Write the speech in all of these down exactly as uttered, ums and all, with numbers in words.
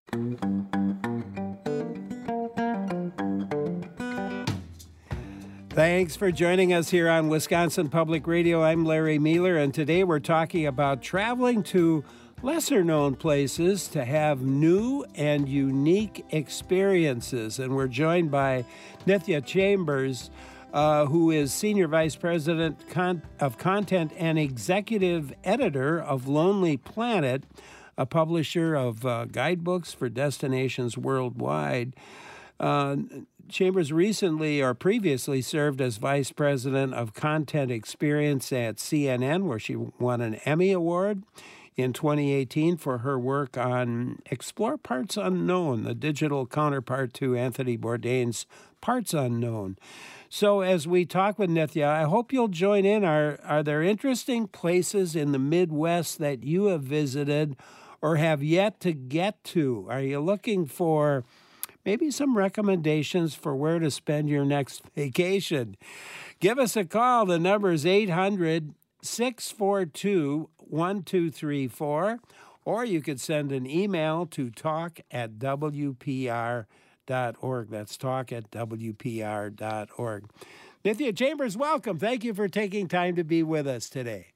Thanks for joining us here on Wisconsin Public Radio. I'm Larry Mueller, and today we're talking about traveling to lesser-known places to have new and unique experiences. And we're joined by Nithya Chambers, uh, who is Senior Vice President con- of Content and Executive Editor of Lonely Planet, a publisher of uh, guidebooks for destinations worldwide. Uh, Chambers recently or previously served as Vice President of Content Experience at C N N, where she won an Emmy Award in twenty eighteen for her work on Explore Parts Unknown, the digital counterpart to Anthony Bourdain's Parts Unknown. So as we talk with Nithya, I hope you'll join in. Are, are there interesting places in the Midwest that you have visited or have yet to get to? Are you looking for maybe some recommendations for where to spend your next vacation? Give us a call. The number is eight hundred, six four two, one two three four, or you could send an email to talk at w p r dot org. That's talk at w p r dot org. Nithya Chambers, welcome. Thank you for taking time to be with us today.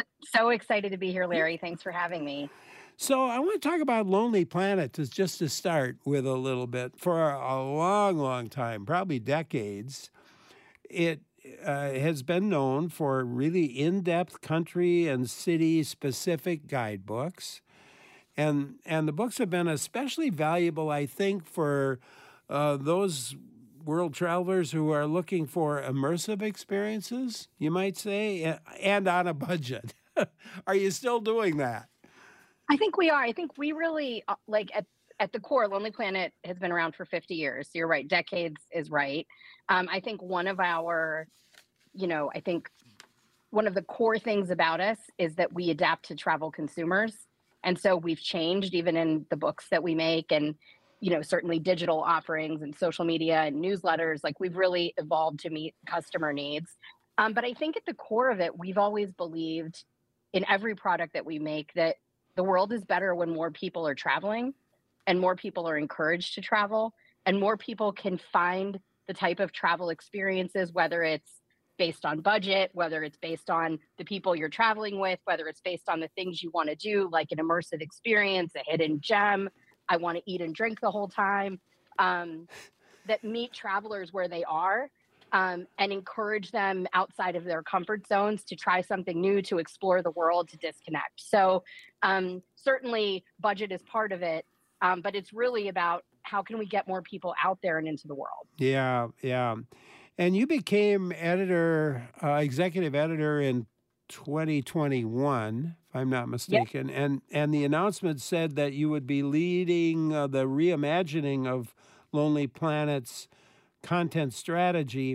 So excited to be here, Larry. Thanks for having me. So I want to talk about Lonely Planet to, just to start with a little bit. For a long, long time, probably decades, it uh, has been known for really in-depth country and city-specific guidebooks. And, and the books have been especially valuable, I think, for uh, those world travelers who are looking for immersive experiences, you might say, and on a budget. Are you still doing that? I think we are. I think we really, uh, like at, at the core, Lonely Planet has been around for fifty years. So you're right. Decades is right. Um, I think one of our, you know, I think one of the core things about us is that we adapt to travel consumers. And so we've changed even in the books that we make and, you know, certainly digital offerings and social media and newsletters. Like we've really evolved to meet customer needs. Um, but I think at the core of it, we've always believed in every product that we make that the world is better when more people are traveling and more people are encouraged to travel and more people can find the type of travel experiences, whether it's based on budget, whether it's based on the people you're traveling with, whether it's based on the things you want to do, like an immersive experience, a hidden gem. I want to eat and drink the whole time, um, that meet travelers where they are. Um, and encourage them outside of their comfort zones to try something new, to explore the world, to disconnect. So um, certainly budget is part of it, um, but it's really about how can we get more people out there and into the world. Yeah, yeah. And you became editor, uh, executive editor in twenty twenty-one, if I'm not mistaken. Yep. And, and the announcement said that you would be leading uh, the reimagining of Lonely Planet's content strategy.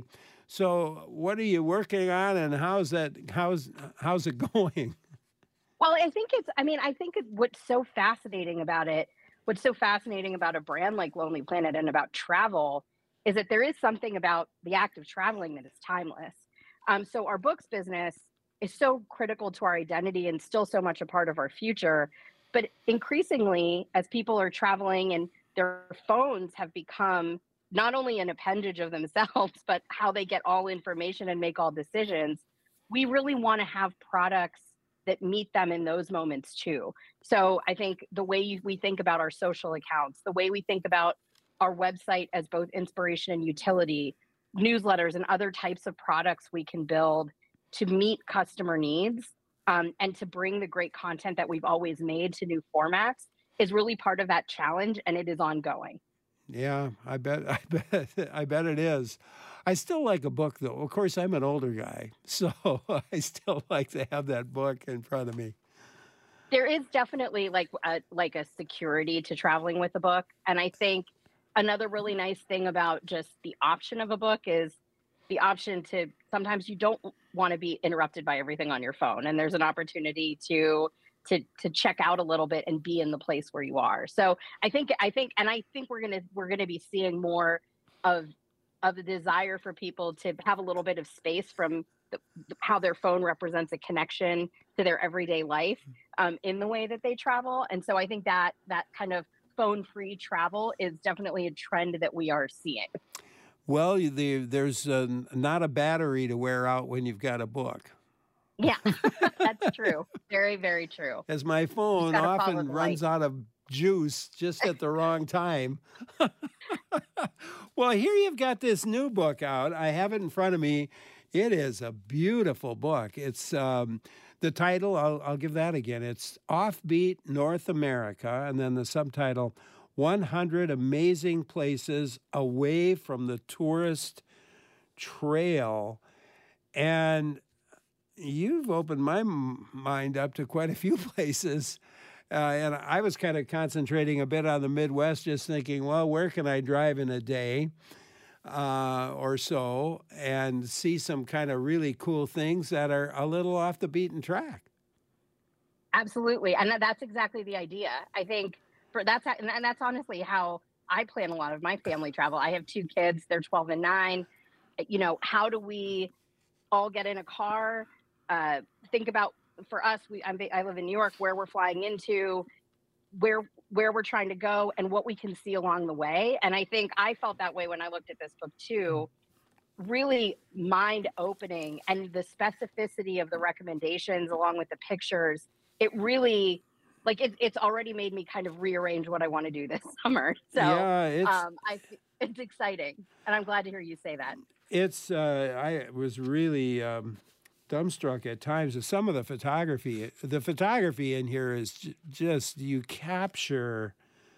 So what are you working on and how's that, how's, how's it going? Well, I think it's, I mean, I think it, what's so fascinating about it, what's so fascinating about a brand like Lonely Planet and about travel is that there is something about the act of traveling that is timeless. Um, so our books business is so critical to our identity and still so much a part of our future. But increasingly, as people are traveling and their phones have become not only an appendage of themselves, but how they get all information and make all decisions, we really want to have products that meet them in those moments too. So I think the way we think about our social accounts, the way we think about our website as both inspiration and utility, newsletters and other types of products we can build to meet customer needs, um, and to bring the great content that we've always made to new formats is really part of that challenge, and it is ongoing. Yeah, I bet, I bet, I bet it is. I still like a book, though. Of course, I'm an older guy, so I still like to have that book in front of me. There is definitely like a, like a security to traveling with a book, and I think another really nice thing about just the option of a book is the option to sometimes you don't want to be interrupted by everything on your phone, and there's an opportunity to to to check out a little bit and be in the place where you are. So I think I think and I think we're gonna we're gonna be seeing more of of the desire for people to have a little bit of space from the, how their phone represents a connection to their everyday life, um, in the way that they travel. And so I think that that kind of phone-free travel is definitely a trend that we are seeing. Well, you- the, there's uh, not a battery to wear out when you've got a book. Yeah, that's true. Very, very true. As my You just phone got to follow often the runs light. out of juice just at the wrong time. Well, here you've got this new book out. I have it in front of me. It is a beautiful book. It's um, the title, I'll, I'll give that again. It's Offbeat North America, and then the subtitle, one hundred Amazing Places Away from the Tourist Trail. And you've opened my m- mind up to quite a few places. Uh, and I was kind of concentrating a bit on the Midwest, just thinking, well, where can I drive in a day uh, or so and see some kind of really cool things that are a little off the beaten track? Absolutely. And that, that's exactly the idea. I think for that's and and that's honestly how I plan a lot of my family travel. I have two kids, they're twelve and nine. You know, how do we all get in a car, uh, think about for us, we I'm, I live in New York, where we're flying into, where where we're trying to go, and what we can see along the way. And I think I felt that way when I looked at this book too. Really mind opening, and the specificity of the recommendations along with the pictures. It really like it, it's already made me kind of rearrange what I want to do this summer. So Yeah, it's um, I it's exciting, and I'm glad to hear you say that. it's. Uh, I was really um, dumbstruck at times of some of the photography. The photography in here is j- just you capture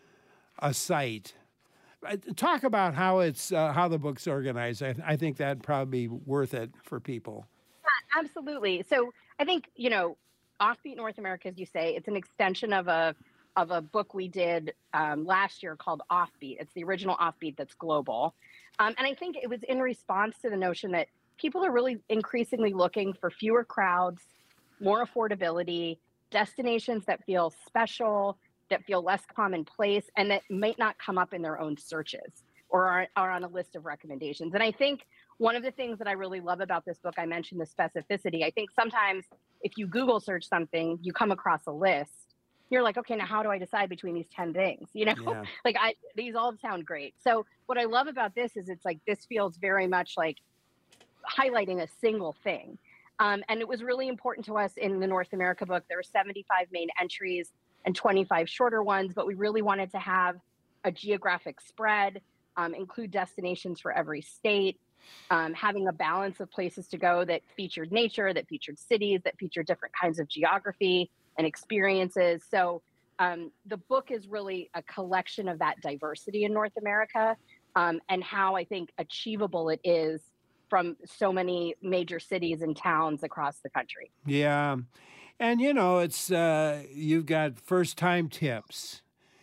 a site. Uh, Talk about how it's uh, how the book's organized. I, I think that'd probably be worth it for people. Absolutely. So I think, you know, Offbeat North America, as you say, it's an extension of a of a book we did um, last year called Offbeat. It's the original Offbeat that's global. Um, and I think it was in response to the notion that people are really increasingly looking for fewer crowds, more affordability, destinations that feel special, that feel less commonplace, and that might not come up in their own searches or are, are on a list of recommendations. And I think one of the things that I really love about this book, I mentioned the specificity. I think sometimes if you Google search something, you come across a list. You're like, okay, now how do I decide between these ten things? You know, Yeah. like I, these all sound great. So what I love about this is it's like, this feels very much like highlighting a single thing. Um, and it was really important to us in the North America book. There were seventy-five main entries and twenty-five shorter ones, but we really wanted to have a geographic spread, um, include destinations for every state, um, having a balance of places to go that featured nature, that featured cities, that featured different kinds of geography and experiences. So um, the book is really a collection of that diversity in North America, um, and how I think achievable it is from so many major cities and towns across the country. Yeah. And you know, it's uh, you've got first time tips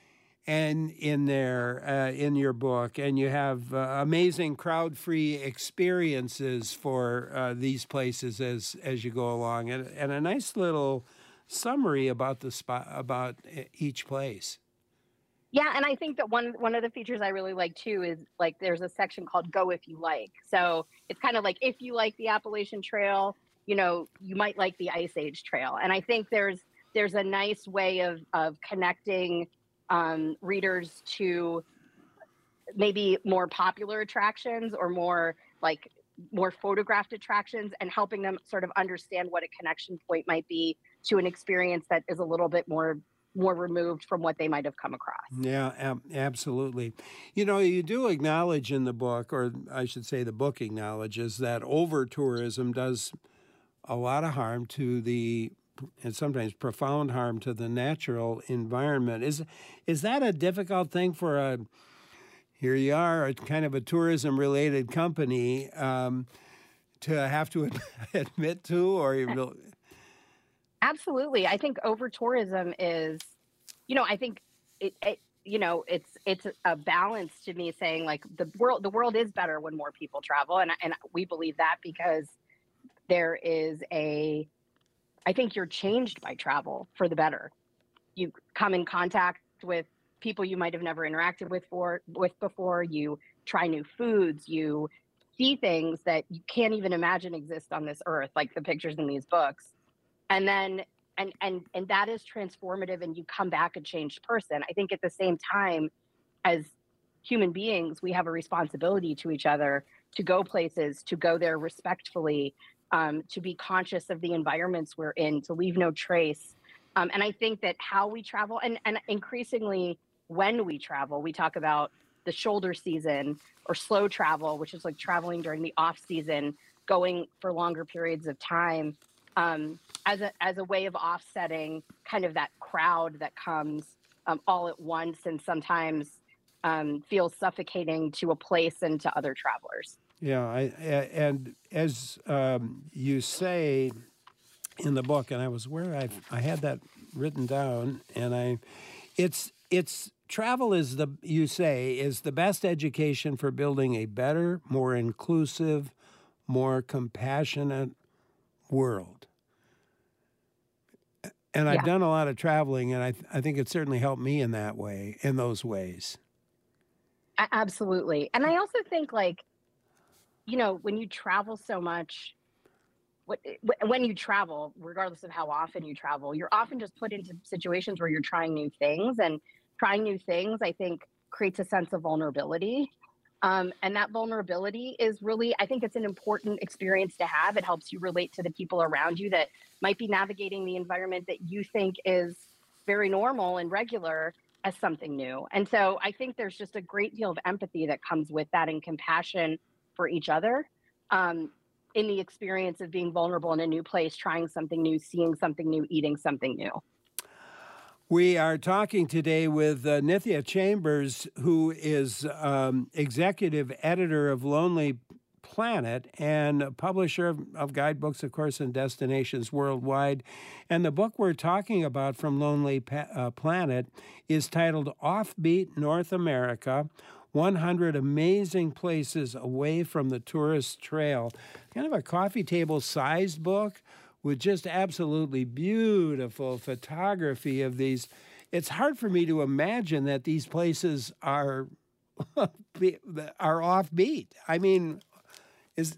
and in there uh, in your book, and you have uh, amazing crowd free experiences for uh, these places as as you go along, and, and a nice little summary about the spot about e- each place. Yeah, and I think that one one of the features I really like too is like there's a section called Go If You Like. So it's kind of like if you like the Appalachian Trail, you know, you might like the Ice Age Trail. And I think there's there's a nice way of of connecting um, readers to maybe more popular attractions or more like more photographed attractions, and helping them sort of understand what a connection point might be to an experience that is a little bit more more removed from what they might have come across. Yeah, ab- absolutely. You know, you do acknowledge in the book, or I should say the book acknowledges, that over tourism does a lot of harm to the, and sometimes profound harm to the natural environment. Is is that a difficult thing for a, here you are, a kind of a tourism related company um, to have to admit to, or you will? Absolutely. I think over tourism is, you know, I think it, it, you know, it's it's a balance to me saying like the world the world is better when more people travel, and and we believe that because there is a, I think you're changed by travel for the better. You come in contact with people you might have never interacted with for with before. You try new foods. You see things that you can't even imagine exist on this earth, like the pictures in these books. And then and and and that is transformative, and you come back a changed person. I think at the same time, as human beings, we have a responsibility to each other to go places, to go there respectfully, um, to be conscious of the environments we're in, to leave no trace. Um, and I think that how we travel, and, and increasingly when we travel, we talk about the shoulder season or slow travel, which is like traveling during the off season, going for longer periods of time, um, as a as a way of offsetting kind of that crowd that comes um, all at once, and sometimes um, feels suffocating to a place and to other travelers. Yeah, I, and as um, you say in the book, and I was where I I had that written down, and I, it's it's travel is the you say is the best education for building a better, more inclusive, more compassionate world. And I've yeah. done a lot of traveling, and I th- I think it certainly helped me in that way, in those ways. Absolutely, and I also think, like, you know, when you travel so much, what, when you travel, regardless of how often you travel, you're often just put into situations where you're trying new things, and trying new things, I think, creates a sense of vulnerability. Um, and that vulnerability is really, I think it's an important experience to have. It helps you relate to the people around you that might be navigating the environment that you think is very normal and regular as something new. And so I think there's just a great deal of empathy that comes with that, and compassion for each other um, in the experience of being vulnerable in a new place, trying something new, seeing something new, eating something new. We are talking today with uh, Nithya Chambers, who is um, executive editor of Lonely Planet and publisher of, of guidebooks, of course, and destinations worldwide. And the book we're talking about from Lonely pa- uh, Planet is titled Offbeat North America, one hundred Amazing Places Away from the Tourist Trail. Kind of a coffee table-sized book with just absolutely beautiful photography of these. It's hard for me to imagine that these places are are offbeat. I mean, is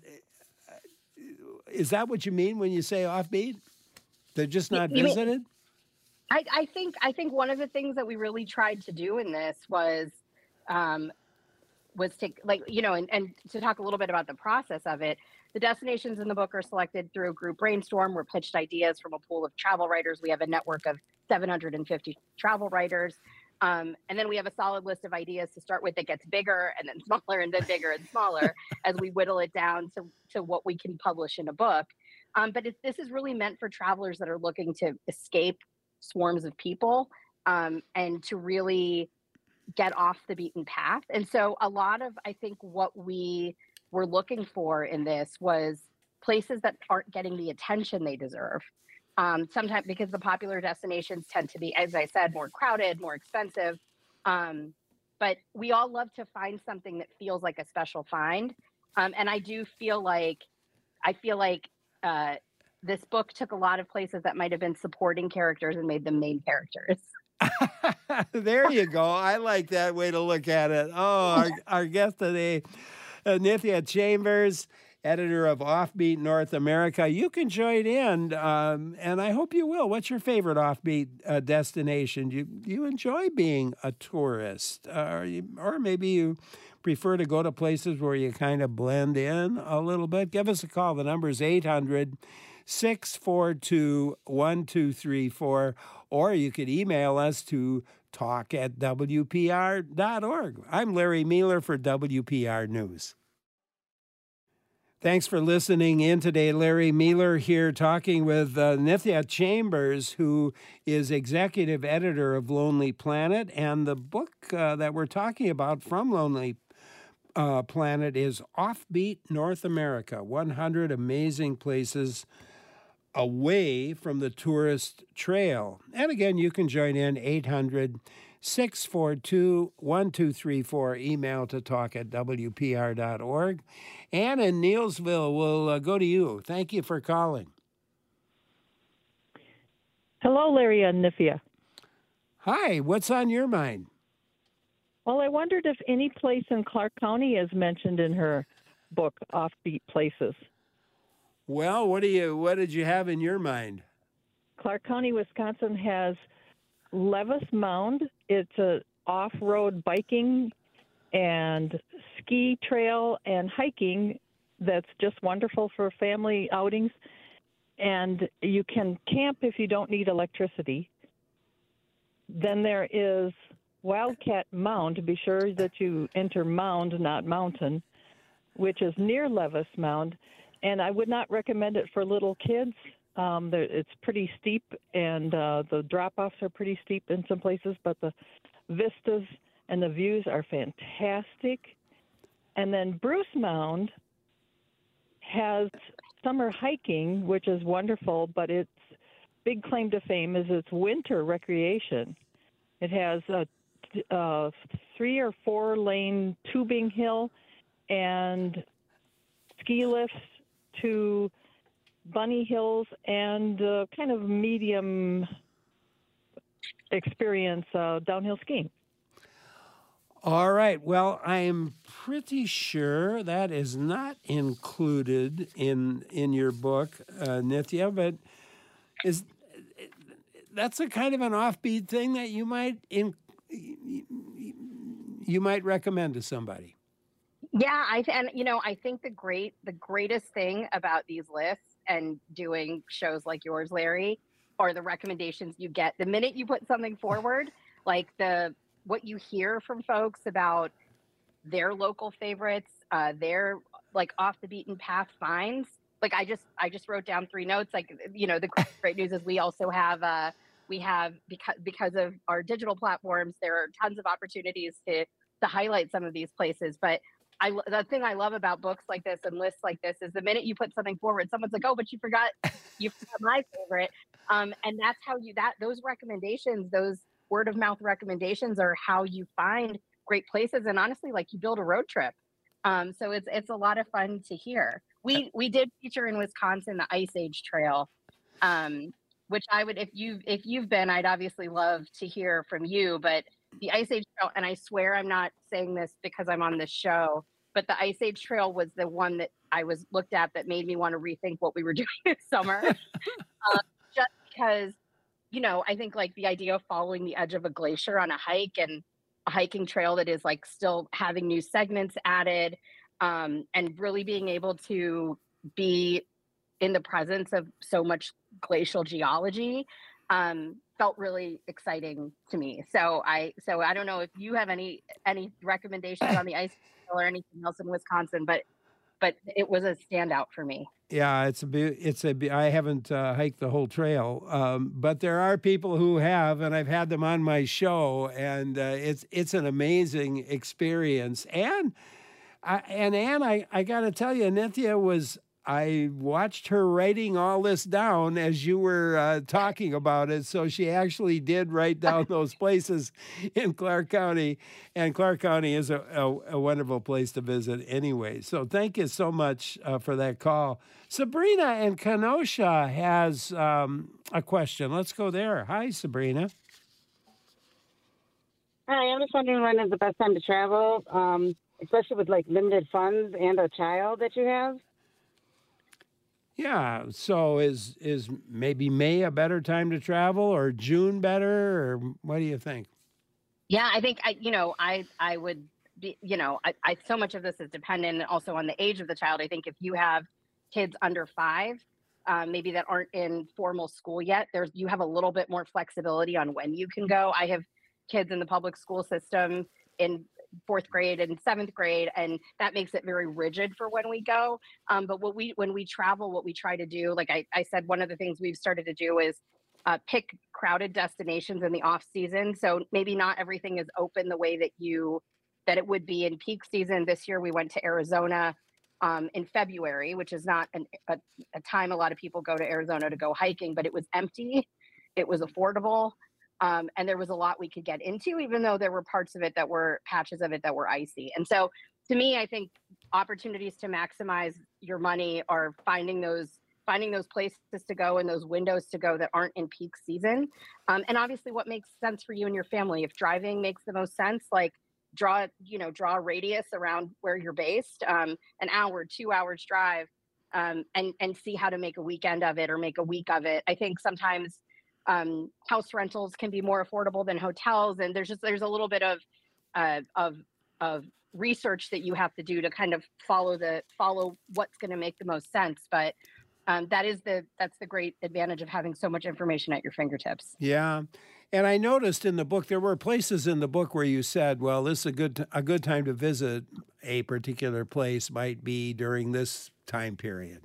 is that what you mean when you say offbeat? They're just not you visited? Mean, I, I think I think one of the things that we really tried to do in this was um, was to, like, you know, and, and to talk a little bit about the process of it. The destinations in the book are selected through a group brainstorm. We're pitched ideas from a pool of travel writers. We have a network of seven hundred fifty travel writers. Um, and then we have a solid list of ideas to start with that gets bigger and then smaller and then bigger and smaller as we whittle it down to, to what we can publish in a book. Um, but it, this is really meant for travelers that are looking to escape swarms of people um, and to really get off the beaten path. And so a lot of, I think, what we were looking for in this was places that aren't getting the attention they deserve. Um, sometimes because the popular destinations tend to be, as I said, more crowded, more expensive. Um, but we all love to find something that feels like a special find. Um, and I do feel like, I feel like uh, this book took a lot of places that might have been supporting characters and made them main characters. There you go. I like that way to look at it. Oh, our, our guest today, uh, Nithya Chambers, editor of Offbeat North America. You can join in, um, and I hope you will. What's your favorite offbeat uh, destination? You you enjoy being a tourist, uh, or, you, or maybe you prefer to go to places where you kind of blend in a little bit. Give us a call. The number is eight hundred, six four two, one two three four, or you could email us to talk at W P R dot org. I'm Larry Mealer for W P R News. Thanks for listening in today. Larry Mealer here talking with uh, Nithya Chambers, who is executive editor of Lonely Planet. And the book uh, that we're talking about from Lonely uh, Planet is Offbeat North America, one hundred Amazing Places Away from the Tourist Trail. And again, you can join in eight hundred, six four two, one two three four, email to talk at W P R dot org. Ann in Neilsville will uh, go to you. Thank you for calling. Hello, Larry and Nithya. Hi, what's on your mind? Well, I wondered if any place in Clark County is mentioned in her book, Offbeat Places. Well, what do you what did you have in your mind? Clark County, Wisconsin has Levis Mound. It's a off-road biking and ski trail and hiking that's just wonderful for family outings. And you can camp if you don't need electricity. Then there is Wildcat Mound. Be sure that you enter mound, not mountain, which is near Levis Mound. And I would not recommend it for little kids. Um, it's pretty steep, and uh, the drop-offs are pretty steep in some places, but the vistas and the views are fantastic. And then Bruce Mound has summer hiking, which is wonderful, but its big claim to fame is its winter recreation. It has a, a three or four lane tubing hill and ski lifts to bunny hills and uh, kind of medium experience uh, downhill skiing. All right. Well, I'm pretty sure that is not included in in your book, uh, Nithya, but is that's a kind of an offbeat thing that you might in, you might recommend to somebody. Yeah, I and you know, I think the great the greatest thing about these lists and doing shows like yours, Larry, are the recommendations you get the minute you put something forward, like the what you hear from folks about their local favorites, uh, their like off the beaten path finds. Like I just I just wrote down three notes. Like, you know, the great news is we also have uh, we have because because of our digital platforms, there are tons of opportunities to to highlight some of these places. But I the thing I love about books like this and lists like this is the minute you put something forward, someone's like, oh, but you forgot you forgot my favorite. Um, and that's how you that those recommendations, those word of mouth recommendations are how you find great places, and honestly, like you build a road trip. Um, so it's it's a lot of fun to hear. We we did feature in Wisconsin the Ice Age Trail, um, which I would if you if you've been, I'd obviously love to hear from you. But the Ice Age Trail, and I swear I'm not saying this because I'm on this show, but the Ice Age Trail was the one that I was looked at that made me want to rethink what we were doing this summer, uh, just because. You know, I think like the idea of following the edge of a glacier on a hike and a hiking trail that is like still having new segments added, um, and really being able to be in the presence of so much glacial geology um, felt really exciting to me. So I, so I don't know if you have any any recommendations on the ice trail or anything else in Wisconsin, but but it was a standout for me. Yeah, it's a be- it's a be- I haven't uh, hiked the whole trail, um, but there are people who have, and I've had them on my show, and uh, it's it's an amazing experience. And I, and Ann, I, I got to tell you, Nithya was. I watched her writing all this down as you were uh, talking about it. So she actually did write down those places in Clark County. And Clark County is a, a, a wonderful place to visit anyway. So thank you so much uh, for that call. Sabrina in Kenosha has um, a question. Let's go there. Hi, Sabrina. Hi, I'm just wondering when is the best time to travel, um, especially with like limited funds and a child that you have? Yeah, so is is maybe May a better time to travel, or June better, or what do you think? Yeah, I think I, you know, I I would be, you know, I, I so much of this is dependent also on the age of the child. I think if you have kids under five, um, maybe that aren't in formal school yet, there's you have a little bit more flexibility on when you can go. I have kids in the public school system in fourth grade and seventh grade, and that makes it very rigid for when we go. Um, but what we when we travel, what we try to do, like I, I said, one of the things we've started to do is uh, pick crowded destinations in the off season. So maybe not everything is open the way that you that it would be in peak season. This year we went to Arizona um, in February, which is not an, a, a time a lot of people go to Arizona to go hiking, but it was empty, it was affordable. Um, and there was a lot we could get into, even though there were parts of it that were patches of it that were icy. And so to me, I think opportunities to maximize your money are finding those finding those places to go and those windows to go that aren't in peak season. Um, and obviously what makes sense for you and your family. If driving makes the most sense, like draw, you know, draw a radius around where you're based, um, an hour, two hours drive, um, and, and see how to make a weekend of it or make a week of it. I think sometimes um, house rentals can be more affordable than hotels, and there's just there's a little bit of uh, of of research that you have to do to kind of follow the follow what's going to make the most sense. But um, that is the that's the great advantage of having so much information at your fingertips. Yeah. And I noticed in the book, there were places in the book where you said, well, this is a good, t- a good time to visit a particular place might be during this time period.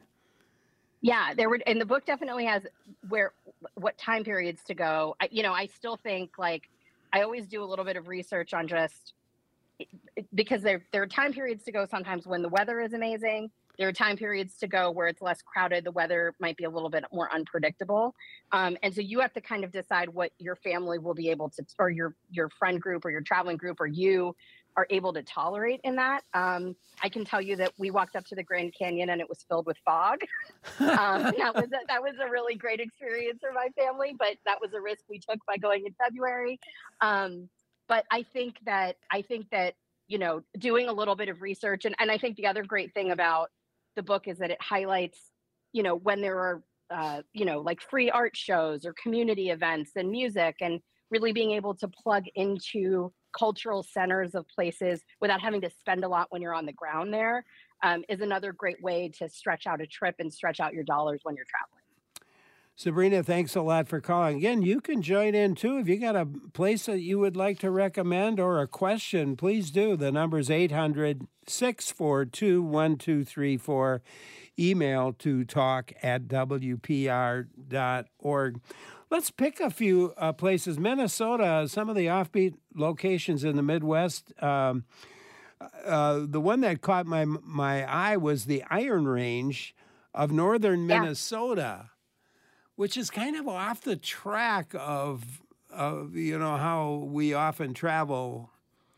Yeah, there were, and the book definitely has where, what time periods to go. I, you know, I still think like, I always do a little bit of research on just, because there, there are time periods to go sometimes when the weather is amazing. There are time periods to go where it's less crowded. The weather might be a little bit more unpredictable. Um, and so you have to kind of decide what your family will be able to, or your, your friend group or your traveling group or you are able to tolerate in that. Um, I can tell you that we walked up to the Grand Canyon and it was filled with fog. Um, that was a, that was a really great experience for my family, but that was a risk we took by going in February. Um, but I think that, I think that, you know, doing a little bit of research, and, and I think the other great thing about the book is that it highlights, you know, when there are, uh, you know, like free art shows or community events and music, and really being able to plug into cultural centers of places without having to spend a lot when you're on the ground there, um, is another great way to stretch out a trip and stretch out your dollars when you're traveling. Sabrina, thanks a lot for calling. Again, you can join in too. If you got a place that you would like to recommend or a question, please do. The number is eight hundred, six four two, one two three four. Email to talk at w p r dot org. Let's pick a few uh, places. Minnesota, some of the offbeat locations in the Midwest. Um, uh, the one that caught my my eye was the Iron Range of northern Yeah. Minnesota, which is kind of off the track of, of, you know, how we often travel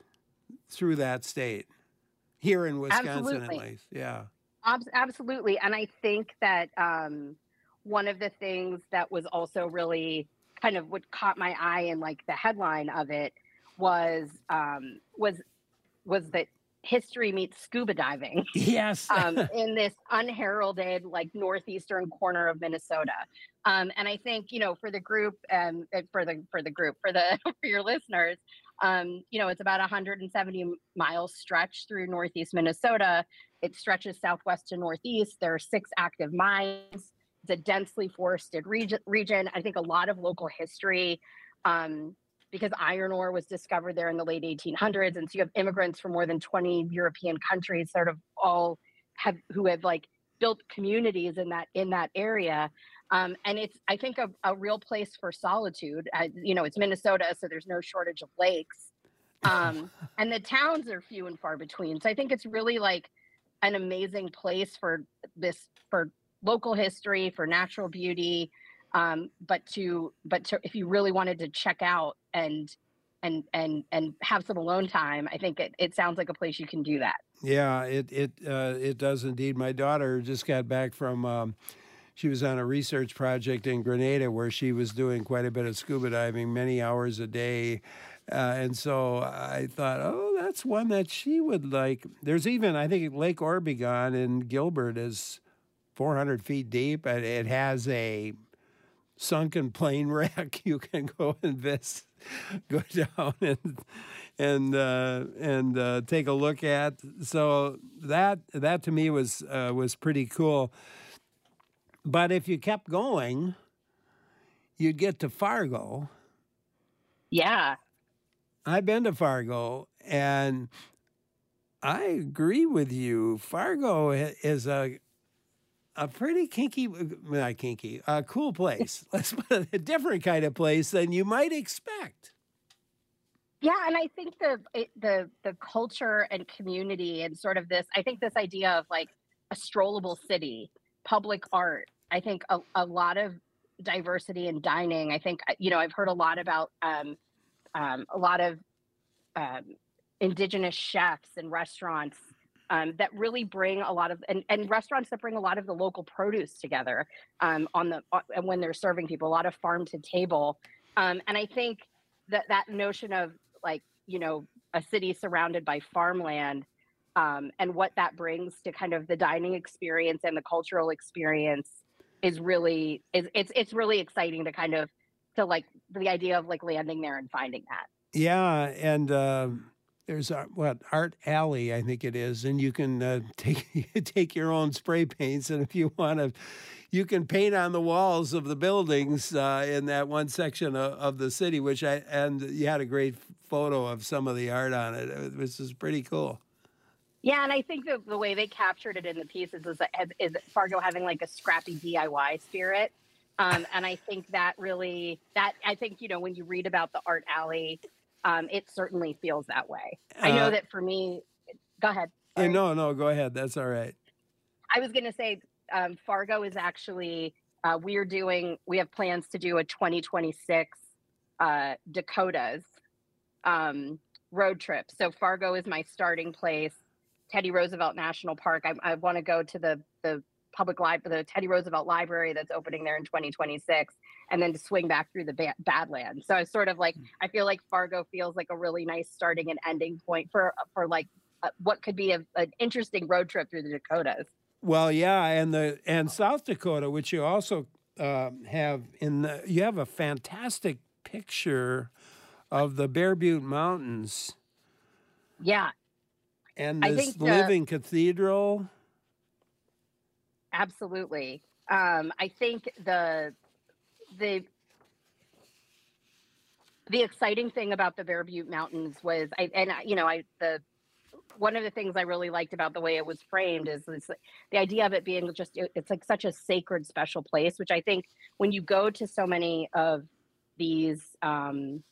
through that state, here in Wisconsin Absolutely. at least. Yeah. Abs- Absolutely. And I think that um, one of the things that was also really kind of what caught my eye and like the headline of it was um, was was that history meets scuba diving Yes. um, in this unheralded like northeastern corner of Minnesota. Um, and I think, you know, for the group and um, for the for the group for the for your listeners, um, you know, it's about a one hundred seventy mile stretch through northeast Minnesota. It stretches southwest to northeast. There are six active mines. It's a densely forested region. region. I think a lot of local history, um, because iron ore was discovered there in the late eighteen hundreds, and so you have immigrants from more than twenty European countries, sort of all have who have like built communities in that in that area. Um, and it's, I think, a, a real place for solitude. Uh, you know, it's Minnesota, so there's no shortage of lakes. Um, and the towns are few and far between. So I think it's really like an amazing place for this, for local history, for natural beauty. Um, but to, but to, if you really wanted to check out and, and, and, and have some alone time, I think it, it sounds like a place you can do that. Yeah, it, it, uh, it does indeed. My daughter just got back from, um, she was on a research project in Grenada where she was doing quite a bit of scuba diving, many hours a day. Uh, and so I thought, oh, that's one that she would like. There's even, I think, Lake Orbegon in Gilbert is four hundred feet deep, and it has a sunken plane wreck you can go and visit, go down and and uh, and uh, take a look at. So that that to me was uh, was pretty cool. But if you kept going, you'd get to Fargo. Yeah. I've been to Fargo, and I agree with you. Fargo is a a pretty kinky, not kinky, a cool place. Let's put it a different kind of place than you might expect. Yeah, and I think the it, the the culture and community and sort of this, I think this idea of like a strollable city, public art. I think a, a lot of diversity in dining. I think, you know, I've heard a lot about um, um, a lot of um, indigenous chefs and restaurants um, that really bring a lot of, and, and restaurants that bring a lot of the local produce together um, on the, uh, when they're serving people, a lot of farm to table. Um, and I think that that notion of like, you know, a city surrounded by farmland um, and what that brings to kind of the dining experience and the cultural experience is really is it's it's really exciting to kind of to like the idea of like landing there and finding that. Yeah, and uh, there's uh, what Art Alley, I think it is, and you can uh, take take your own spray paints, and if you want to, you can paint on the walls of the buildings uh, in that one section of, of the city. Which I and you had a great photo of some of the art on it, which is pretty cool. Yeah, and I think the the way they captured it in the pieces is is Fargo having like a scrappy D I Y spirit. Um, and I think that really, that I think, you know, when you read about the Art Alley, um, it certainly feels that way. I know Uh, that for me, go ahead. yeah, Sorry. no, no, go ahead. That's all right. I was going to say um, Fargo is actually, uh, we're doing, we have plans to do a twenty twenty-six uh, Dakotas um, road trip. So Fargo is my starting place. Teddy Roosevelt National Park. I, I want to go to the, the public library, the Teddy Roosevelt Library that's opening there in twenty twenty-six, and then to swing back through the ba- Badlands. So I sort of like, I feel like Fargo feels like a really nice starting and ending point for for like uh, what could be a, an interesting road trip through the Dakotas. Well, yeah, and the and South Dakota, which you also uh, have in the, you have a fantastic picture of the Bear Butte Mountains. Yeah, and I this think the- living cathedral. absolutely. Um, I think the the the exciting thing about the Bear Butte Mountains was, I and I, you know, I the one of the things I really liked about the way it was framed is, is the idea of it being just it, it's like such a sacred, special place. Which I think when you go to so many of these um,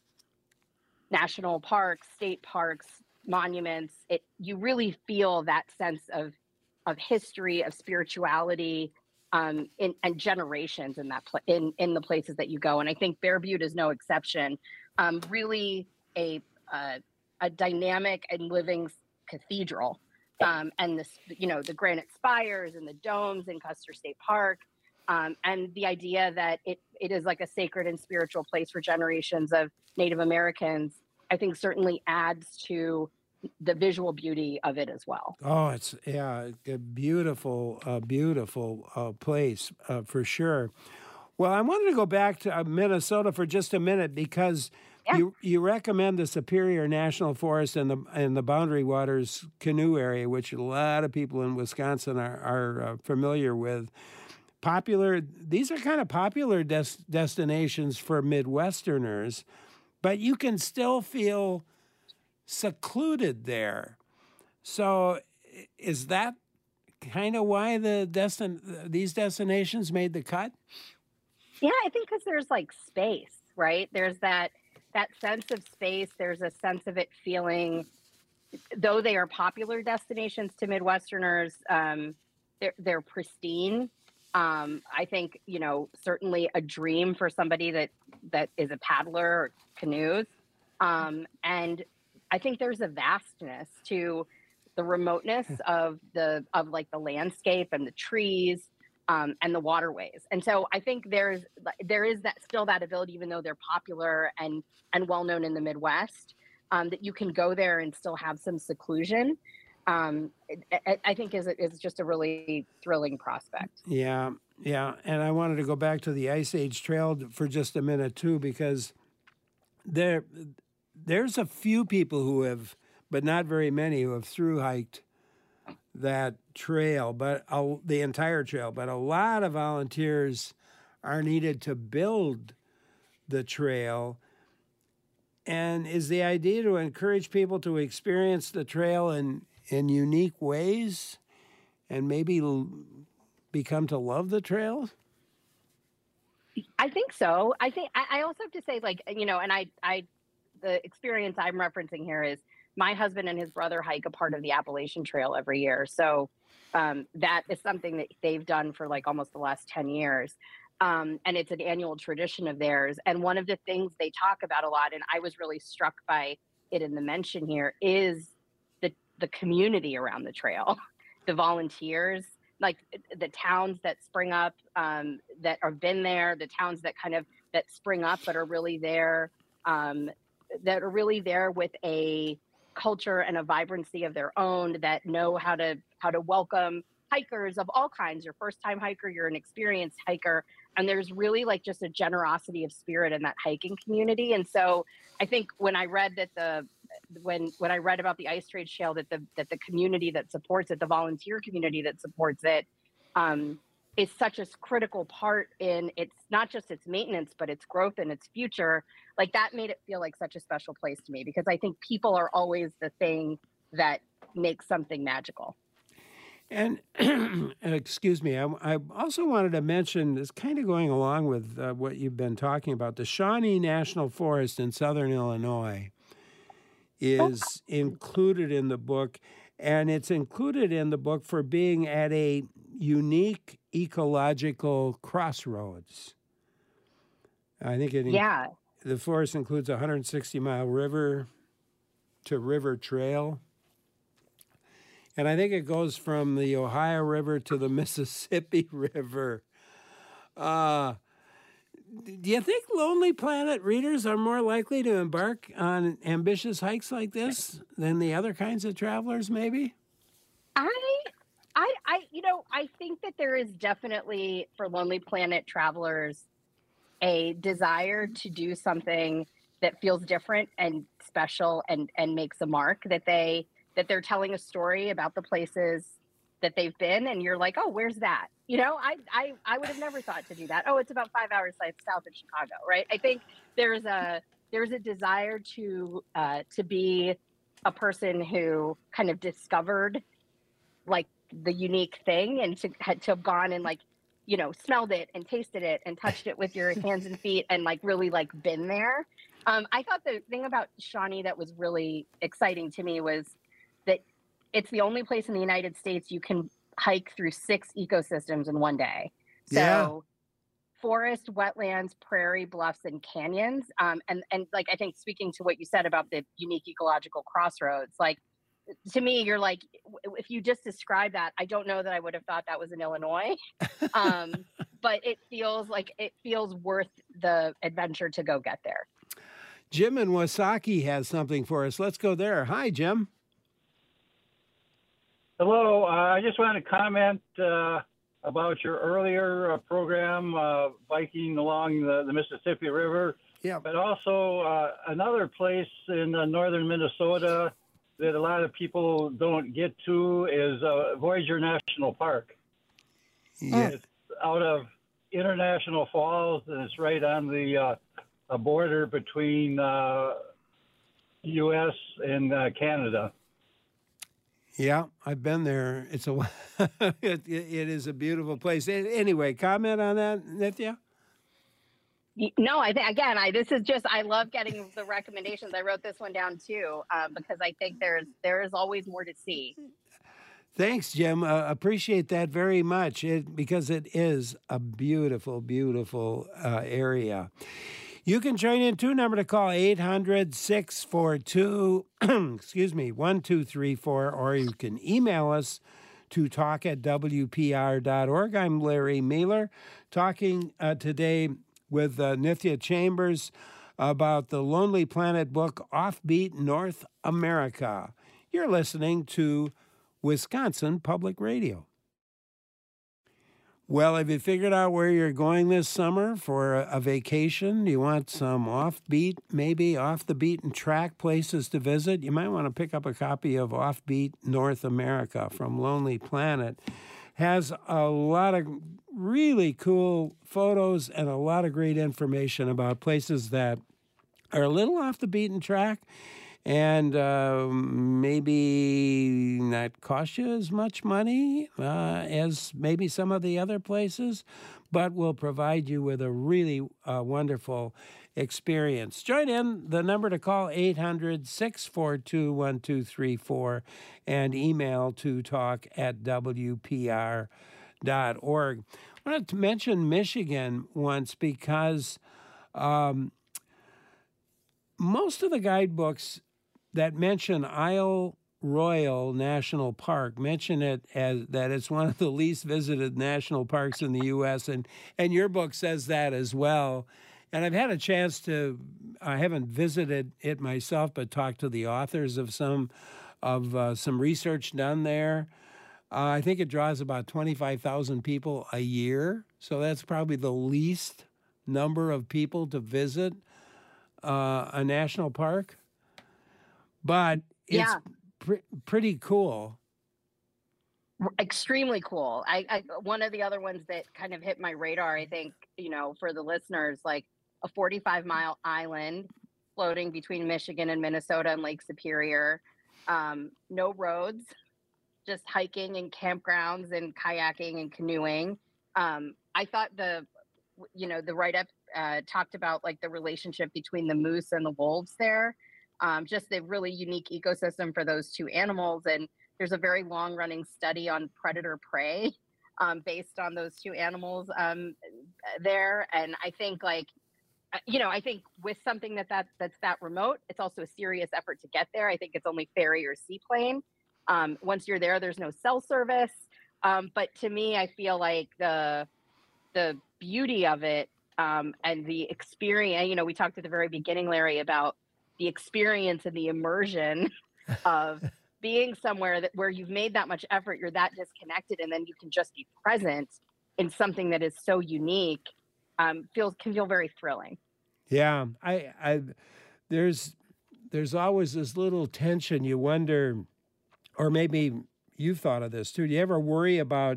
national parks, state parks, monuments, it you really feel that sense of of history, of spirituality, um, in, and generations in that pla- in in the places that you go. And I think Bear Butte is no exception. Um, really, a uh, a dynamic and living cathedral, um, and this you know the granite spires and the domes in Custer State Park, um, and the idea that it it is like a sacred and spiritual place for generations of Native Americans, I think certainly adds to the visual beauty of it as well. Oh, it's yeah, a beautiful, uh, beautiful uh, place uh, for sure. Well, I wanted to go back to uh, Minnesota for just a minute because Yeah. you you recommend the Superior National Forest and the and the Boundary Waters canoe area, which a lot of people in Wisconsin are are uh, familiar with. Popular. These are kind of popular des- destinations for Midwesterners, but you can still feel secluded there. So, i- is that kind of why the destin these destinations made the cut? Yeah, I think because there's like space, right? There's that that sense of space. There's a sense of it feeling, though they are popular destinations to Midwesterners, um, they're they're pristine. Um, I think you know certainly a dream for somebody that that is a paddler or canoes, um, and I think there's a vastness to the remoteness of the of like the landscape and the trees, um, and the waterways. And so I think there's there is that still that ability, even though they're popular and and well known in the Midwest, um, that you can go there and still have some seclusion. Um, I, I think is is just a really thrilling prospect. Yeah, yeah. And I wanted to go back to the Ice Age Trail for just a minute too, because there there's a few people who have, but not very many, who have through hiked that trail, but a, the entire trail. But a lot of volunteers are needed to build the trail. And is the idea to encourage people to experience the trail in, in unique ways and maybe l- become to love the trail? I think so. I think I, I also have to say, like, you know, and I, I, the experience I'm referencing here is my husband and his brother hike a part of the Appalachian Trail every year. So um, that is something that they've done for like almost the last ten years. Um, and it's an annual tradition of theirs. And one of the things they talk about a lot, and I was really struck by it in the mention here, is the the community around the trail, the volunteers, like the towns that spring up, um, that have been there, the towns that kind of that spring up but are really there, um, that are really there with a culture and a vibrancy of their own, that know how to how to welcome hikers of all kinds. You're a first time hiker, you're an experienced hiker. And there's really like just a generosity of spirit in that hiking community. And so I think when I read that the, when, when I read about the Ice Trade Trail, that the, that the community that supports it, the volunteer community that supports it, um, is such a critical part in it's not just its maintenance, but its growth and its future. Like that made it feel like such a special place to me, because I think people are always the thing that makes something magical. And excuse me, I, I also wanted to mention, it's kind of going along with uh, what you've been talking about, the Shawnee National Forest in southern Illinois is included in the book, and it's included in the book for being at a unique ecological crossroads. I think it yeah. the forest includes a one hundred sixty mile river to river trail. And I think it goes from the Ohio River to the Mississippi River. Uh, do you think Lonely Planet readers are more likely to embark on ambitious hikes like this than the other kinds of travelers, maybe? I, I, I, you know, I think that there is definitely for Lonely Planet travelers a desire to do something that feels different and special and and makes a mark, that they that they're telling a story about the places that they've been, and you're like, oh, where's that? You know, I I, I would have never thought to do that. Oh, it's about five hours south of Chicago, right? I think there's a there's a desire to uh, to be a person who kind of discovered like the unique thing, and to to have gone and like, you know, smelled it and tasted it and touched it with your hands and feet and like really like been there. Um, I thought the thing about Shawnee that was really exciting to me was that it's the only place in the United States you can hike through six ecosystems in one day. So Yeah. forest, wetlands, prairie, bluffs, and canyons. Um, and, and like, I think speaking to what you said about the unique ecological crossroads, like to me, you're like, if you just describe that, I don't know that I would have thought that was in Illinois. Um, but it feels like it feels worth the adventure to go get there. Jim in Wasaki has something for us. Let's go there. Hi, Jim. Hello. Uh, I just want to comment uh, about your earlier uh, program, uh, biking along the, the Mississippi River. Yeah. But also uh, another place in uh, northern Minnesota that a lot of people don't get to is uh, Voyager National Park. Yeah. It's out of International Falls, and it's right on the uh, a border between uh, U S and uh, Canada. Yeah, I've been there. It's a it, it, it is a beautiful place. Anyway, comment on that, Nithya? No, I think again, I this is just I love getting the recommendations. I wrote this one down too um, because I think there's there is always more to see. Thanks, Jim. Uh, appreciate that very much. It because it is a beautiful, beautiful uh, area. You can join in too. Number to call eight hundred, six four two, excuse me, one two three four, or you can email us to talk at W P R dot org. I'm Larry Mueller, talking uh, today with uh, Nithya Chambers about the Lonely Planet book, Offbeat North America. You're listening to Wisconsin Public Radio. Well, have you figured out where you're going this summer for a, a vacation? Do you want some offbeat, maybe off the beaten track places to visit? You might want to pick up a copy of Offbeat North America from Lonely Planet. Has a lot of really cool photos and a lot of great information about places that are a little off the beaten track and uh, maybe not cost you as much money uh, as maybe some of the other places, but will provide you with a really uh, wonderful experience. Join in. The number to call, eight hundred, six four two, one two three four, and email to talk at W P R dot org. I wanted to mention Michigan once because um, most of the guidebooks that mention Isle Royale National Park mention it as that it's one of the least visited national parks in the U S, and, and your book says that as well. And I've had a chance to, I haven't visited it myself, but talked to the authors of some of uh, some research done there. Uh, I think it draws about twenty-five thousand people a year. So that's probably the least number of people to visit uh, a national park. But it's Yeah. pre- pretty cool. Extremely cool. I, I one of the other ones that kind of hit my radar, I think, you know, for the listeners, like a forty-five mile island floating between Michigan and Minnesota and Lake Superior. Um, no roads, just hiking and campgrounds and kayaking and canoeing. Um, I thought the, you know, the write-up uh, talked about like the relationship between the moose and the wolves there. Um, just the really unique ecosystem for those two animals. And there's a very long running study on predator prey um, based on those two animals um, there. And I think like, you know, I think with something that, that that's that remote, it's also a serious effort to get there. I think it's only ferry or seaplane. Um, once you're there, there's no cell service. Um, but to me, I feel like the the beauty of it um, and the experience, you know, we talked at the very beginning, Larry, about the experience and the immersion of being somewhere that where you've made that much effort, you're that disconnected, and then you can just be present in something that is so unique. Um, feels can feel very thrilling. Yeah, I, I, there's, there's always this little tension. You wonder, or maybe you've thought of this too. Do you ever worry about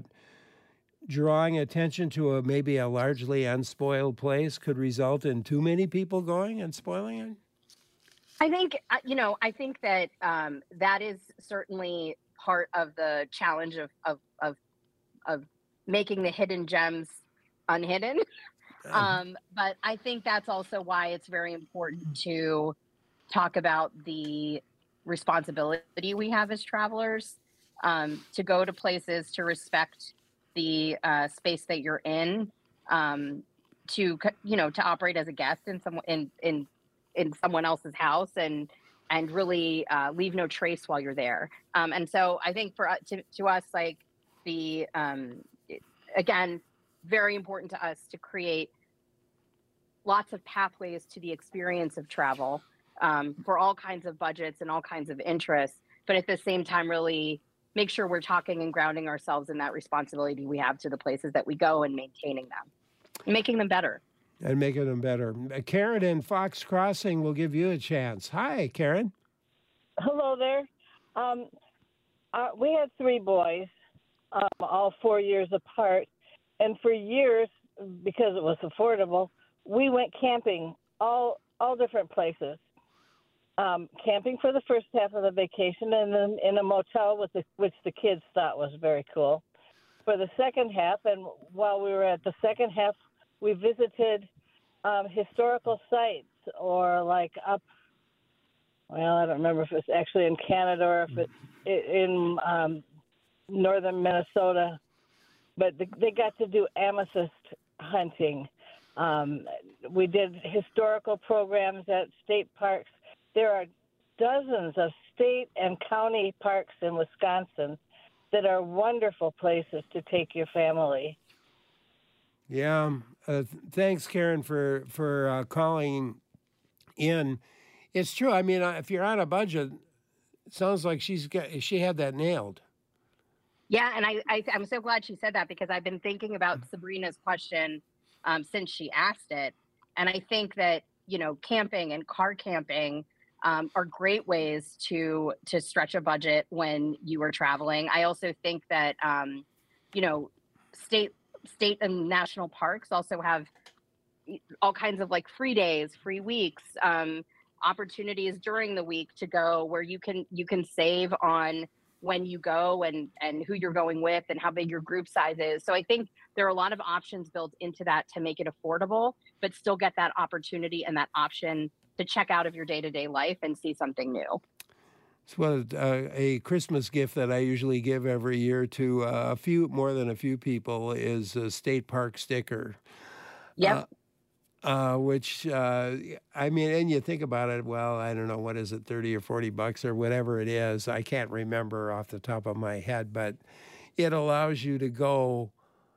drawing attention to a maybe a largely unspoiled place could result in too many people going and spoiling it? I think, you know, I think that um, that is certainly part of the challenge of, of, of, of making the hidden gems unhidden. Um, but I think that's also why it's very important to talk about the responsibility we have as travelers um, to go to places, to respect the uh, space that you're in, um, to, you know, to operate as a guest in some, in, in, in someone else's house and and really uh, leave no trace while you're there. Um, and so I think for to, to us, like the um, again, very important to us to create lots of pathways to the experience of travel um, for all kinds of budgets and all kinds of interests. But at the same time, really make sure we're talking and grounding ourselves in that responsibility we have to the places that we go and maintaining them, and making them better. And making them better. Karen in Fox Crossing will give you a chance. Hi, Karen. Hello there. Um, uh, we had three boys, um, all four years apart. And for years, because it was affordable, we went camping all all different places. Um, camping for the first half of the vacation and then in a motel, with the, which the kids thought was very cool. For the second half, and while we were at the second half, we visited um, historical sites or like up, well, I don't remember if it's actually in Canada or if it's in um, northern Minnesota, but they got to do amethyst hunting. Um, we did historical programs at state parks. There are dozens of state and county parks in Wisconsin that are wonderful places to take your family. Yeah. Uh, thanks, Karen, for for uh, calling in. It's true. I mean, uh, if you're on a budget, it sounds like she's got she had that nailed. Yeah, and I, I I'm so glad she said that, because I've been thinking about Sabrina's question um, since she asked it, and I think that, you know, camping and car camping um, are great ways to to stretch a budget when you are traveling. I also think that um, you know, state state and national parks also have all kinds of like free days, free weeks, um, opportunities during the week to go where you can you can save on when you go and and who you're going with and how big your group size is. So I think there are a lot of options built into that to make it affordable, but still get that opportunity and that option to check out of your day-to-day life and see something new. It's what uh, a Christmas gift that I usually give every year to uh, a few, more than a few people, is a state park sticker. Yep. Uh, uh, which, uh, I mean, and you think about it, well, I don't know, what is it, thirty or forty bucks or whatever it is. I can't remember off the top of my head, but it allows you to go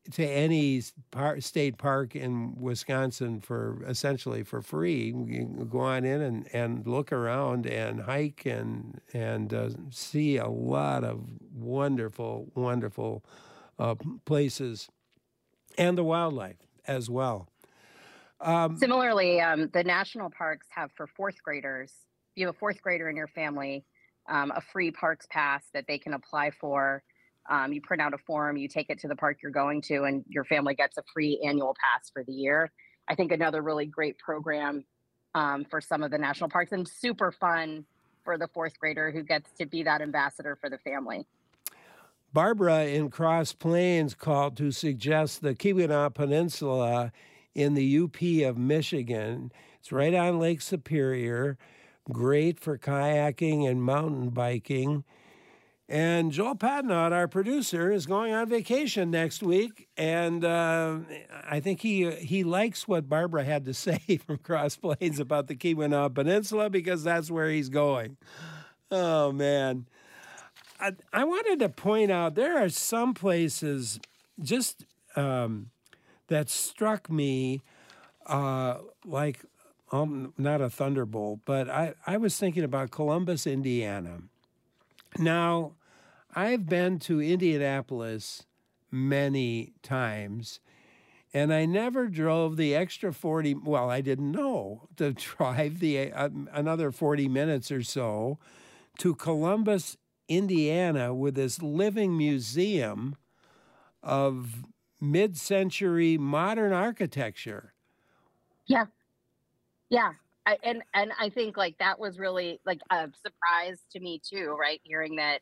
to any par- state park in Wisconsin for essentially for free. You can go on in and, and look around and hike and and uh, see a lot of wonderful, wonderful uh, places and the wildlife as well. Um, Similarly, um, the national parks have for fourth graders, if you have a fourth grader in your family, um, a free parks pass that they can apply for. Um, you print out a form, you take it to the park you're going to, and your family gets a free annual pass for the year. I think another really great program um, for some of the national parks, and super fun for the fourth grader who gets to be that ambassador for the family. Barbara in Cross Plains called to suggest the Keweenaw Peninsula in the U P of Michigan. It's right on Lake Superior, great for kayaking and mountain biking. And Joel Padnott, our producer, is going on vacation next week, and uh, I think he he likes what Barbara had to say from Cross Plains about the Keweenaw Peninsula because that's where he's going. Oh, man. I, I wanted to point out there are some places just um, that struck me uh, like, um, not a thunderbolt, but I, I was thinking about Columbus, Indiana. Now, I've been to Indianapolis many times, and I never drove the extra forty, well, I didn't know to drive the uh, another forty minutes or so to Columbus, Indiana, with this living museum of mid-century modern architecture. Yeah. Yeah. I, and and I think like that was really like a surprise to me too, right? Hearing that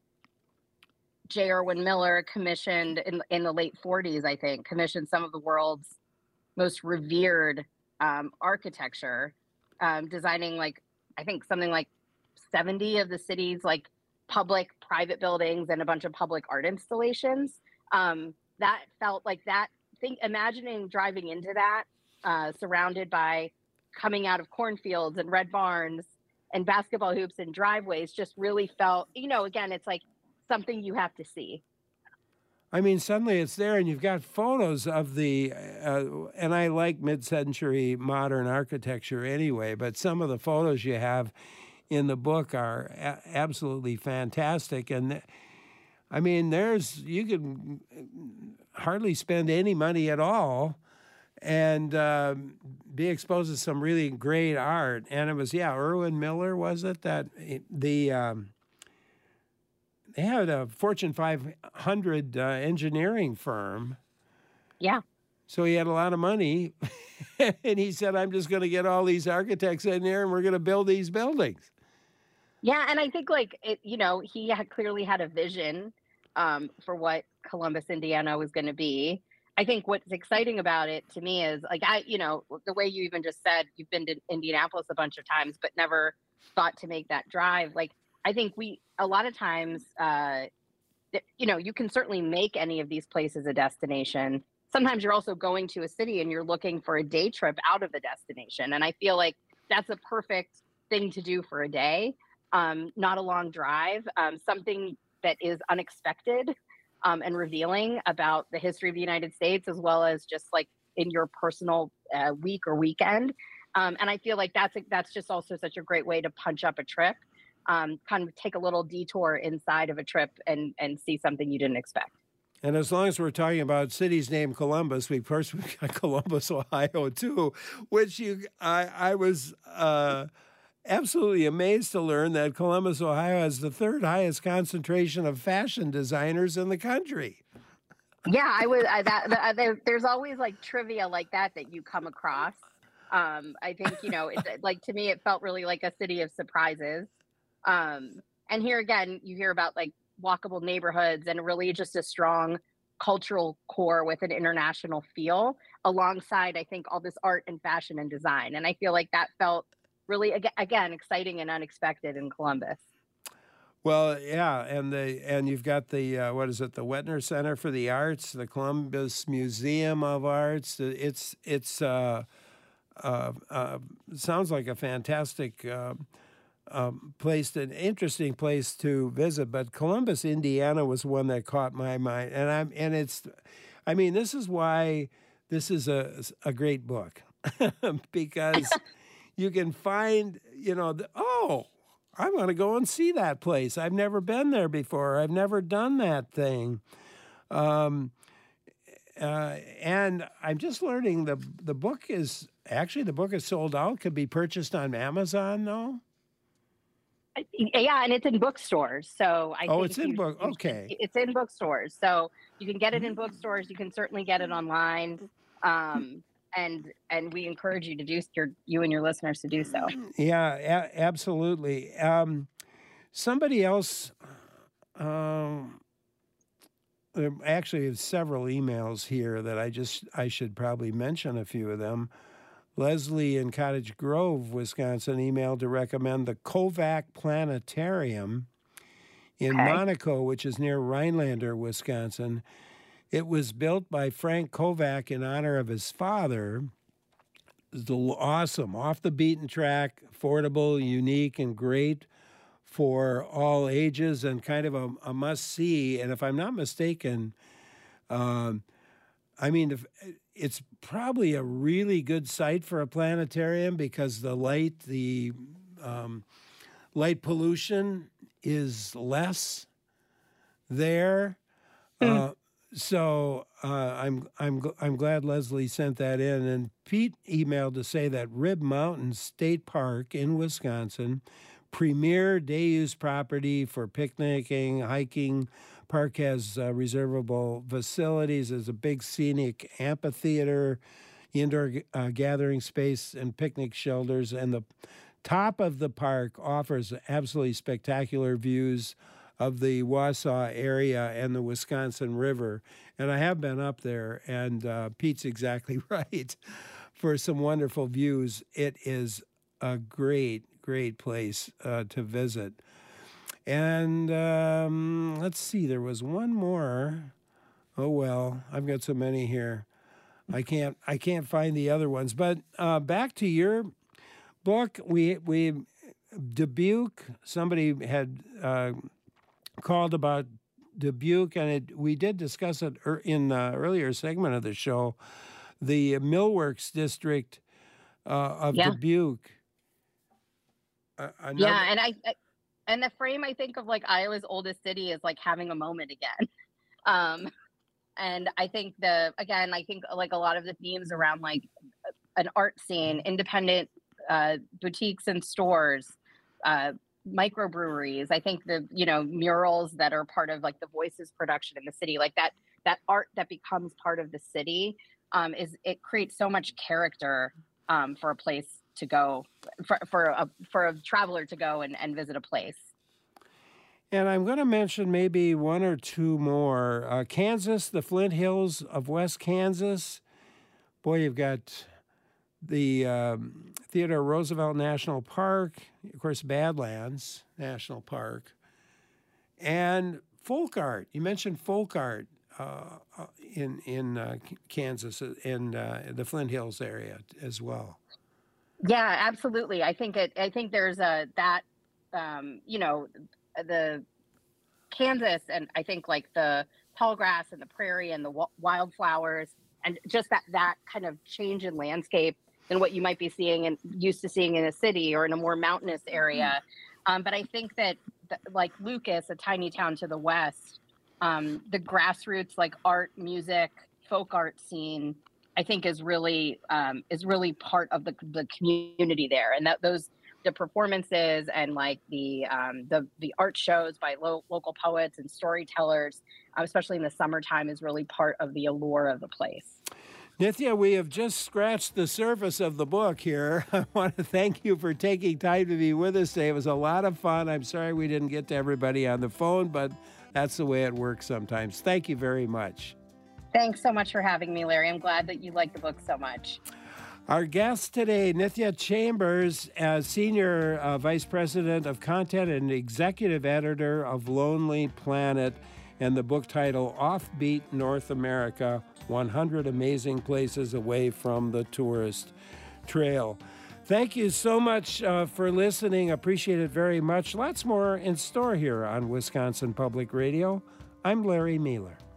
J. Irwin Miller commissioned in in the late forties, I think, commissioned some of the world's most revered um, architecture, um, designing like I think something like seventy of the city's like public, private buildings and a bunch of public art installations. Um, that felt like that. Think imagining driving into that, uh, surrounded by coming out of cornfields and red barns and basketball hoops and driveways just really felt, you know, again, it's like something you have to see. I mean, suddenly it's there and you've got photos of the, uh, and I like mid-century modern architecture anyway, but some of the photos you have in the book are a- absolutely fantastic. And I mean, there's, you could hardly spend any money at all and uh, be exposed to some really great art. And it was, yeah, Irwin Miller, was it? That the um, they had a Fortune five hundred uh, engineering firm. Yeah. So he had a lot of money. And he said, I'm just going to get all these architects in there and we're going to build these buildings. Yeah. And I think like, it, you know, he had clearly had a vision um, for what Columbus, Indiana was going to be. I think what's exciting about it to me is like, I, you know, the way you even just said you've been to Indianapolis a bunch of times, but never thought to make that drive. Like, I think we, a lot of times, uh, you know, you can certainly make any of these places a destination. Sometimes you're also going to a city and you're looking for a day trip out of the destination. And I feel like that's a perfect thing to do for a day, um, not a long drive, um, something that is unexpected. Um, and revealing about the history of the United States, as well as just like in your personal uh, week or weekend. Um, and I feel like that's a, that's just also such a great way to punch up a trip, um, kind of take a little detour inside of a trip and, and see something you didn't expect. And as long as we're talking about cities named Columbus, we of course we've got Columbus, Ohio, too, which you I, I was uh, absolutely amazed to learn that Columbus, Ohio has the third highest concentration of fashion designers in the country. Yeah, I was. I, that, that there, there's always like trivia like that that you come across. Um, I think you know, it, like to me, it felt really like a city of surprises. Um, and here again, you hear about like walkable neighborhoods and really just a strong cultural core with an international feel, alongside I think all this art and fashion and design. And I feel like that felt really, again, exciting and unexpected in Columbus. Well, yeah, and the and you've got the uh, what is it? The Wetner Center for the Arts, the Columbus Museum of Arts. It's it's uh, uh, uh, sounds like a fantastic uh, um, place, an interesting place to visit. But Columbus, Indiana, was one that caught my mind, and I'm and it's. I mean, this is why this is a, a great book because you can find, you know, the, oh, I'm going to go and see that place. I've never been there before. I've never done that thing. Um, uh, and I'm just learning the the book is actually the book is sold out. Could be purchased on Amazon, though. Yeah, and it's in bookstores. So I oh, think it's in you, book. you Okay, should, it's in bookstores. So you can get it in bookstores. You can certainly get it online. Um, and and we encourage you to do your you and your listeners to do so. Yeah, a- absolutely. Um, somebody else. Um, there actually is several emails here that I just I should probably mention a few of them. Leslie in Cottage Grove, Wisconsin, emailed to recommend the Kovac Planetarium in Okay. Monaco, which is near Rhinelander, Wisconsin. It was built by Frank Kovac in honor of his father. It's awesome, off the beaten track, affordable, unique, and great for all ages, and kind of a, a must-see. And if I'm not mistaken, um, I mean, if, it's probably a really good site for a planetarium because the light, the um, light pollution is less there. Mm. Uh, so uh, I'm I'm I'm glad Leslie sent that in. And Pete emailed to say that Rib Mountain State Park in Wisconsin, premier day-use property for picnicking, hiking. Park has uh, reservable facilities. There's a big scenic amphitheater, indoor uh, gathering space, and picnic shelters. And the top of the park offers absolutely spectacular views of the Wausau area and the Wisconsin River. And I have been up there, and uh, Pete's exactly right. For some wonderful views, it is a great, great place uh, to visit. And um, let's see, there was one more. Oh well, I've got so many here. I can't I can't find the other ones. But uh, back to your book, we we Dubuque. Somebody had uh, called about Dubuque, and it, we did discuss it er, in the earlier segment of the show. The Millworks district uh, of yeah. Dubuque. Uh, another, yeah, and I. I And the frame, I think, of like Iowa's oldest city is like having a moment again. Um, and I think the, again, I think like a lot of the themes around like an art scene, independent uh, boutiques and stores, uh, microbreweries. I think the, you know, murals that are part of like the Voices production in the city, like that, that art that becomes part of the city um, is, it creates so much character um, for a place to go for, for a for a traveler to go and, and visit a place. And I'm going to mention maybe one or two more. Uh, Kansas, the Flint Hills of West Kansas. Boy, you've got the um, Theodore Roosevelt National Park, of course, Badlands National Park, and folk art. You mentioned folk art uh, in in uh, Kansas in uh, the Flint Hills area as well. Yeah, absolutely. I think it. I think there's a that, um, you know, the Kansas, and I think like the tall grass and the prairie and the w- wildflowers, and just that that kind of change in landscape than what you might be seeing and used to seeing in a city or in a more mountainous area. Um, but I think that, that like Lucas, a tiny town to the west, um, the grassroots like art, music, folk art scene, I think is really um, is really part of the the community there, and that those the performances and like the um, the the art shows by lo- local poets and storytellers, uh, especially in the summertime, is really part of the allure of the place. Nithya, we have just scratched the surface of the book here. I want to thank you for taking time to be with us today. It was a lot of fun. I'm sorry we didn't get to everybody on the phone, but that's the way it works sometimes. Thank you very much. Thanks so much for having me, Larry. I'm glad that you like the book so much. Our guest today, Nithya Chambers, as Senior uh, Vice President of Content and Executive Editor of Lonely Planet, and the book title, Offbeat North America, one hundred Amazing Places Away from the Tourist Trail. Thank you so much uh, for listening. Appreciate it very much. Lots more in store here on Wisconsin Public Radio. I'm Larry Mealer.